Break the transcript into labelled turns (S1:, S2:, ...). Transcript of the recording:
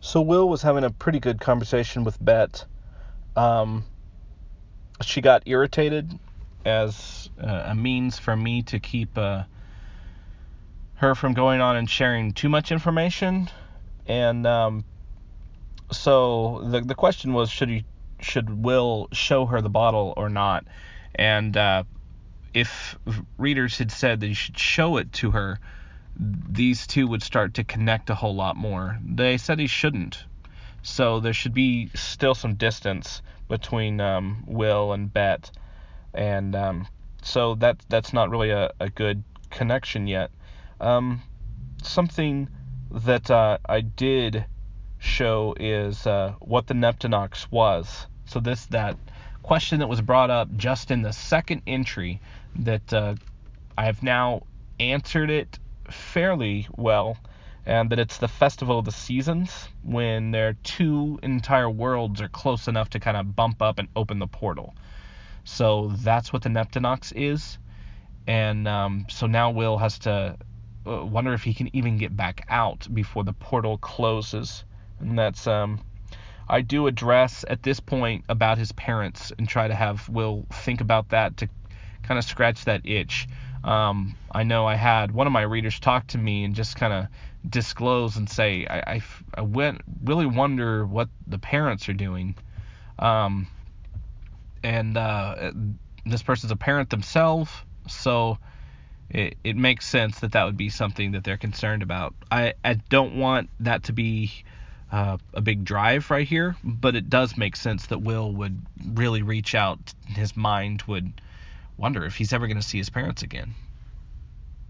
S1: So Will was having a pretty good conversation with Bet. Um, she got irritated as a means for me to keep her from going on and sharing too much information. And so the question was, should Will show her the bottle or not? And if readers had said that you should show it to her, these two would start to connect a whole lot more. They said he shouldn't. So there should be still some distance between Will and Bet, and so that's not really a good connection yet. Something that I did show is what the Neptunox was. So that question that was brought up just in the second entry, that I have now answered it fairly well, and that it's the festival of the seasons, when their two entire worlds are close enough to kind of bump up and open the portal. So that's what the Neptunox is, and so now Will has to wonder if he can even get back out before the portal closes. And that's I do address at this point about his parents and try to have Will think about that to kind of scratch that itch. I know I had one of my readers talk to me and just kind of disclose and say, I really wonder what the parents are doing. Um, and this person's a parent themselves, so it makes sense that would be something that they're concerned about. I don't want that to be a big drive right here, but it does make sense that Will would really reach out. His mind would wonder if he's ever going to see his parents again.